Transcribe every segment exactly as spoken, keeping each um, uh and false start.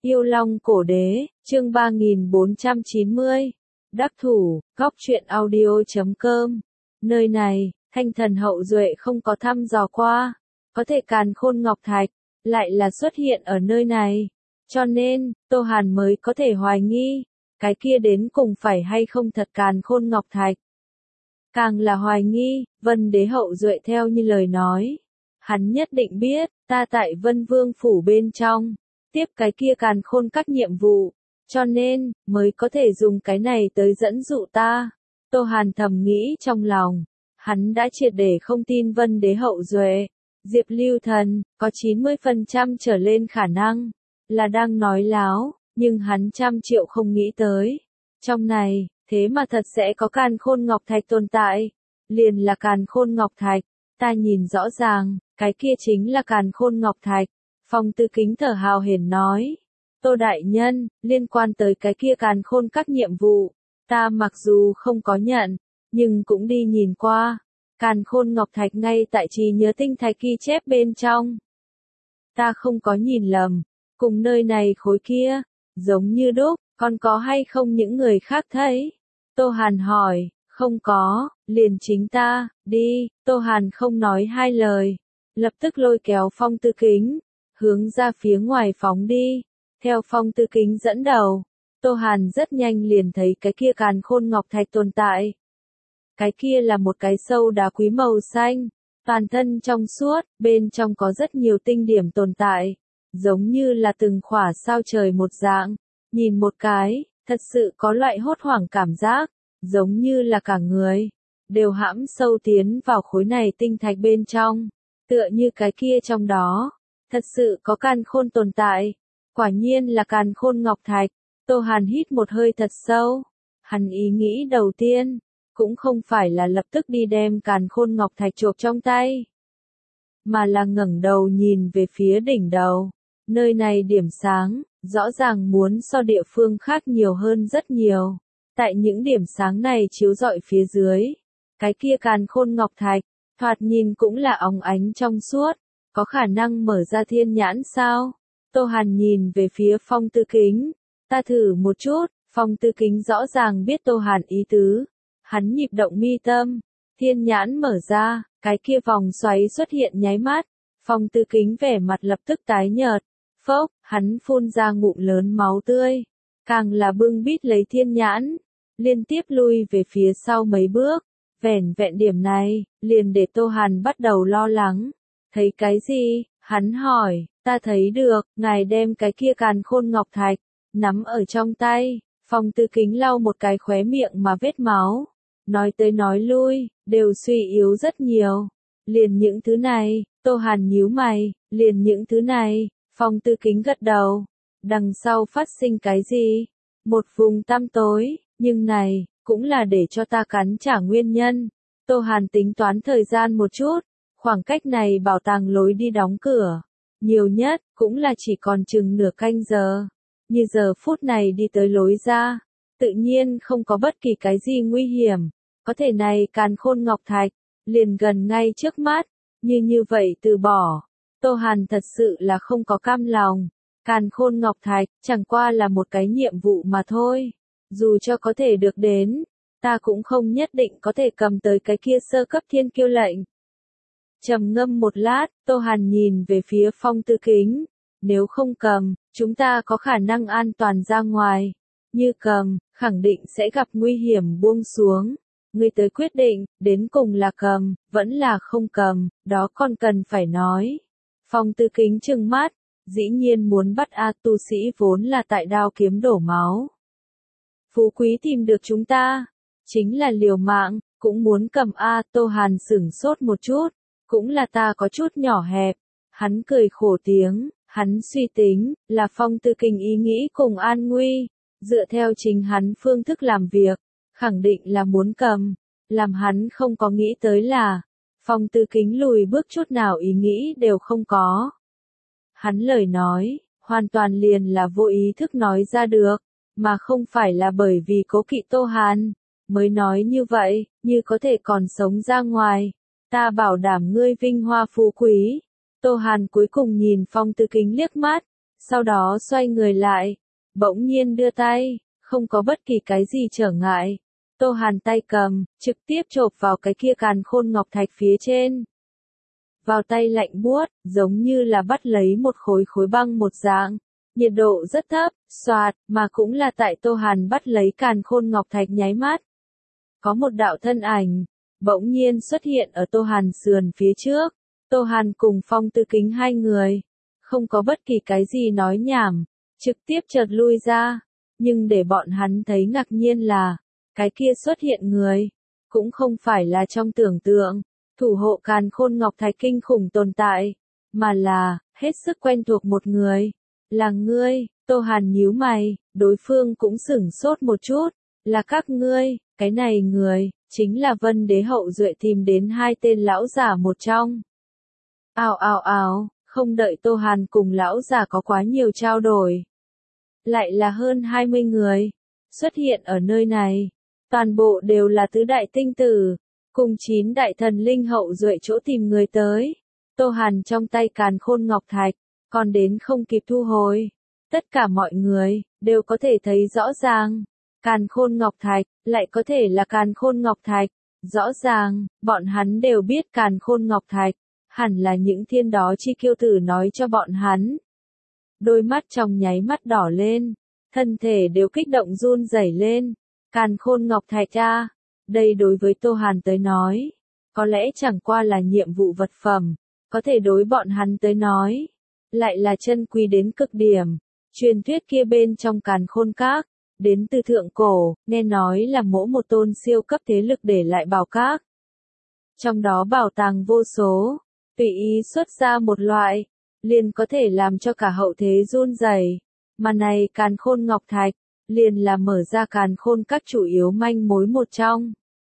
Yêu Long Cổ Đế, chương ba nghìn bốn trăm chín mươi. Đắc thủ, góc truyện audio chấm com. Nơi này, Thanh Thần Hậu Duệ không có thăm dò qua, có thể Càn Khôn Ngọc Thạch, lại là xuất hiện ở nơi này. Cho nên, Tô Hàn mới có thể hoài nghi, cái kia đến cùng phải hay không thật Càn Khôn Ngọc Thạch. Càng là hoài nghi, Vân Đế Hậu Duệ theo như lời nói. Hắn nhất định biết, ta tại Vân Vương Phủ bên trong, tiếp cái kia Càn Khôn các nhiệm vụ, cho nên, mới có thể dùng cái này tới dẫn dụ ta. Tô Hàn thầm nghĩ trong lòng, hắn đã triệt để không tin Vân Đế Hậu Duệ. Diệp Lưu Thần, có chín mươi phần trăm trở lên khả năng, là đang nói láo, nhưng hắn trăm triệu không nghĩ tới. Trong này, thế mà thật sẽ có Càn Khôn Ngọc Thạch tồn tại. Liền là Càn Khôn Ngọc Thạch, ta nhìn rõ ràng, cái kia chính là Càn Khôn Ngọc Thạch. Phong Tư Kính thở hào hển nói, Tô Đại Nhân, liên quan tới cái kia Càn Khôn các nhiệm vụ, ta mặc dù không có nhận, nhưng cũng đi nhìn qua. Càn Khôn Ngọc Thạch ngay tại trí nhớ tinh thạch ghi chép bên trong. Ta không có nhìn lầm, cùng nơi này khối kia, giống như đúc, còn có hay không những người khác thấy? Tô Hàn hỏi, không có, liền chính ta, đi. Tô Hàn không nói hai lời, lập tức lôi kéo Phong Tư Kính, hướng ra phía ngoài phóng đi. Theo Phong Tư Kính dẫn đầu, Tô Hàn rất nhanh liền thấy cái kia Càn Khôn Ngọc Thạch tồn tại. Cái kia là một cái sâu đá quý màu xanh, toàn thân trong suốt, bên trong có rất nhiều tinh điểm tồn tại, giống như là từng khỏa sao trời một dạng. Nhìn một cái, thật sự có loại hốt hoảng cảm giác, giống như là cả người đều hãm sâu tiến vào khối này tinh thạch bên trong, tựa như cái kia trong đó, thật sự có Càn Khôn tồn tại. Quả nhiên là Càn Khôn Ngọc Thạch. Tô Hàn hít một hơi thật sâu. Hắn ý nghĩ đầu tiên, cũng không phải là lập tức đi đem Càn Khôn Ngọc Thạch chộp trong tay, mà là ngẩng đầu nhìn về phía đỉnh đầu. Nơi này điểm sáng, rõ ràng muốn so địa phương khác nhiều hơn rất nhiều. Tại những điểm sáng này chiếu rọi phía dưới, cái kia Càn Khôn Ngọc Thạch, thoạt nhìn cũng là óng ánh trong suốt, có khả năng mở ra thiên nhãn sao? Tô Hàn nhìn về phía Phong Tư Kính, ta thử một chút. Phong Tư Kính rõ ràng biết Tô Hàn ý tứ, hắn nhịp động mi tâm, thiên nhãn mở ra, cái kia vòng xoáy xuất hiện nháy mắt. Phong Tư Kính vẻ mặt lập tức tái nhợt, phốc, hắn phun ra ngụm lớn máu tươi, càng là bưng bít lấy thiên nhãn, liên tiếp lui về phía sau mấy bước. Vẻn vẹn điểm này, liền để Tô Hàn bắt đầu lo lắng. Thấy cái gì? Hắn hỏi, ta thấy được, ngài đem cái kia Càn Khôn Ngọc Thạch, nắm ở trong tay. Phong Tư Kính lau một cái khóe miệng mà vết máu. Nói tới nói lui, đều suy yếu rất nhiều. Liền những thứ này, Tô Hàn nhíu mày, liền những thứ này. Phong Tư Kính gật đầu. Đằng sau phát sinh cái gì? Một vùng tăm tối, nhưng này, cũng là để cho ta cắn trả nguyên nhân. Tô Hàn tính toán thời gian một chút, khoảng cách này bảo tàng lối đi đóng cửa, nhiều nhất, cũng là chỉ còn chừng nửa canh giờ. Như giờ phút này đi tới lối ra, tự nhiên không có bất kỳ cái gì nguy hiểm, có thể này Càn Khôn Ngọc Thạch, liền gần ngay trước mắt, như như vậy từ bỏ. Tô Hàn thật sự là không có cam lòng, Càn Khôn Ngọc Thạch, chẳng qua là một cái nhiệm vụ mà thôi. Dù cho có thể được đến, ta cũng không nhất định có thể cầm tới cái kia sơ cấp thiên kiêu lệnh. Trầm ngâm một lát, Tô Hàn nhìn về phía Phong Tư Kính, nếu không cầm, chúng ta có khả năng an toàn ra ngoài. Như cầm, khẳng định sẽ gặp nguy hiểm buông xuống. Ngươi tới quyết định, đến cùng là cầm, vẫn là không cầm, đó còn cần phải nói. Phong Tư Kính trừng mắt, dĩ nhiên muốn bắt A tu sĩ vốn là tại đao kiếm đổ máu. Phú quý tìm được chúng ta, chính là liều mạng, cũng muốn cầm A. Tô Hàn sửng sốt một chút, cũng là ta có chút nhỏ hẹp. Hắn cười khổ tiếng, hắn suy tính, là Phong Tư Kính ý nghĩ cùng an nguy, dựa theo chính hắn phương thức làm việc, khẳng định là muốn cầm. Làm hắn không có nghĩ tới là, Phong Tư Kính lùi bước chút nào ý nghĩ đều không có. Hắn lời nói, hoàn toàn liền là vô ý thức nói ra được, mà không phải là bởi vì cố kỵ Tô Hàn, mới nói như vậy, như có thể còn sống ra ngoài. Ta bảo đảm ngươi vinh hoa phú quý. Tô Hàn cuối cùng nhìn Phong Tư Kính liếc mắt, Sau đó xoay người lại, bỗng nhiên đưa tay, không có bất kỳ cái gì trở ngại. Tô Hàn tay cầm, trực tiếp chộp vào cái kia càn khôn ngọc thạch phía trên. Vào tay lạnh buốt, giống như là bắt lấy một khối khối băng một dạng. Nhiệt độ rất thấp, xoạt, mà cũng là tại Tô Hàn bắt lấy càn khôn ngọc thạch nháy mắt. Có một đạo thân ảnh, bỗng nhiên xuất hiện ở Tô Hàn sườn phía trước. Tô Hàn cùng Phong Tư Kính hai người, không có bất kỳ cái gì nói nhảm, trực tiếp chợt lui ra. Nhưng để bọn hắn thấy ngạc nhiên là, cái kia xuất hiện người, cũng không phải là trong tưởng tượng, thủ hộ càn khôn ngọc thạch kinh khủng tồn tại, mà là, hết sức quen thuộc một người. Là ngươi. Tô Hàn nhíu mày, đối phương cũng sửng sốt một chút, là các ngươi, cái này người, chính là Vân Đế hậu duệ tìm đến hai tên lão giả một trong. Ào ào ào, không đợi Tô Hàn cùng lão giả có quá nhiều trao đổi. Lại là hơn hai mươi người, xuất hiện ở nơi này, toàn bộ đều là tứ đại tinh tử, cùng chín đại thần linh hậu duệ chỗ tìm người tới. Tô Hàn trong tay càn khôn ngọc thạch, còn đến không kịp thu hồi. Tất cả mọi người, đều có thể thấy rõ ràng. Càn khôn ngọc thạch, lại có thể là càn khôn ngọc thạch. Rõ ràng, bọn hắn đều biết càn khôn ngọc thạch, hẳn là những thiên đó chi kiêu tử nói cho bọn hắn. Đôi mắt trong nháy mắt đỏ lên, thân thể đều kích động run rẩy lên. Càn khôn ngọc thạch a, đây đối với Tô Hàn tới nói, có lẽ chẳng qua là nhiệm vụ vật phẩm, có thể đối bọn hắn tới nói, lại là chân quý đến cực điểm. Truyền thuyết kia bên trong càn khôn các, đến từ thượng cổ, nghe nói là mỗi một tôn siêu cấp thế lực để lại bảo các. Trong đó bảo tàng vô số, tùy ý xuất ra một loại, liền có thể làm cho cả hậu thế run rẩy. Mà này càn khôn ngọc thạch, liền là mở ra càn khôn các chủ yếu manh mối một trong.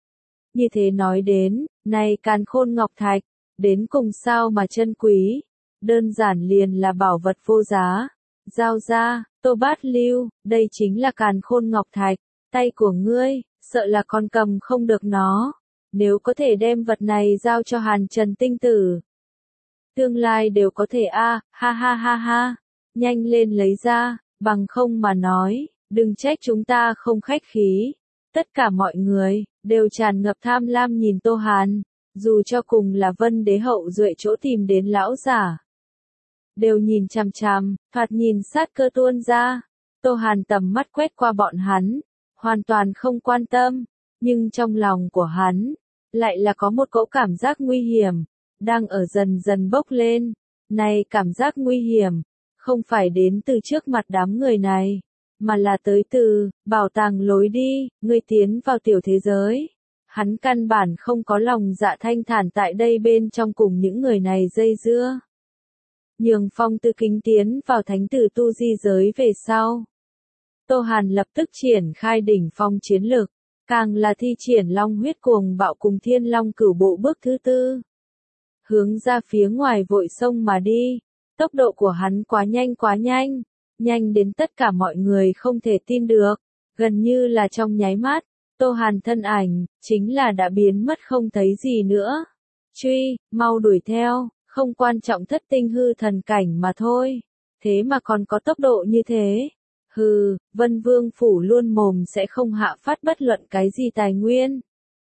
Như thế nói đến, này càn khôn ngọc thạch, đến cùng sao mà chân quý, đơn giản liền là bảo vật vô giá. Giao ra, Tô Bát Lưu, đây chính là càn khôn ngọc thạch, tay của ngươi, sợ là con cầm không được nó. Nếu có thể đem vật này giao cho Hàn Trần tinh tử, tương lai đều có thể a, à, ha ha ha ha, nhanh lên lấy ra, bằng không mà nói, đừng trách chúng ta không khách khí. Tất cả mọi người, đều tràn ngập tham lam nhìn Tô Hàn, dù cho cùng là Vân Đế hậu duệ chỗ tìm đến lão giả. Đều nhìn chằm chằm, thoạt nhìn sát cơ tuôn ra. Tô Hàn tầm mắt quét qua bọn hắn, hoàn toàn không quan tâm, nhưng trong lòng của hắn, lại là có một cỗ cảm giác nguy hiểm, đang ở dần dần bốc lên. Này cảm giác nguy hiểm, không phải đến từ trước mặt đám người này, mà là tới từ, bảo tàng lối đi, người tiến vào tiểu thế giới. Hắn căn bản không có lòng dạ thanh thản tại đây bên trong cùng những người này dây dưa. Nhường Phong Tư Kính tiến vào thánh tử tu di giới về sau. Tô Hàn lập tức triển khai đỉnh phong chiến lực, càng là thi triển long huyết cuồng bạo cùng thiên long cửu bộ bước thứ tư. Hướng ra phía ngoài vội sông mà đi, tốc độ của hắn quá nhanh quá nhanh, nhanh đến tất cả mọi người không thể tin được, gần như là trong nháy mắt, Tô Hàn thân ảnh, chính là đã biến mất không thấy gì nữa. Truy, mau đuổi theo. Không quan trọng thất tinh hư thần cảnh mà thôi, thế mà còn có tốc độ như thế. Hừ, Vân Vương phủ luôn mồm sẽ không hạ phát bất luận cái gì tài nguyên.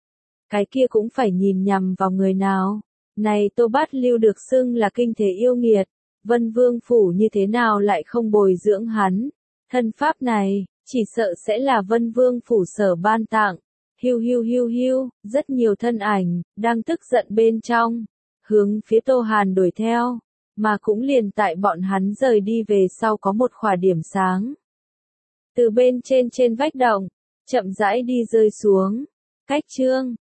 Cái kia cũng phải nhìn nhằm vào người nào. Này Tô Bát Lưu được xưng là kinh thế yêu nghiệt, Vân Vương phủ như thế nào lại không bồi dưỡng hắn. Thân pháp này, chỉ sợ sẽ là Vân Vương phủ sở ban tặng. Hiu hiu hiu hiu, rất nhiều thân ảnh, đang tức giận bên trong. Hướng phía Tô Hàn đuổi theo, mà cũng liền tại bọn hắn rời đi về sau có một khỏa điểm sáng. Từ bên trên trên vách động, chậm rãi đi rơi xuống. Cách chương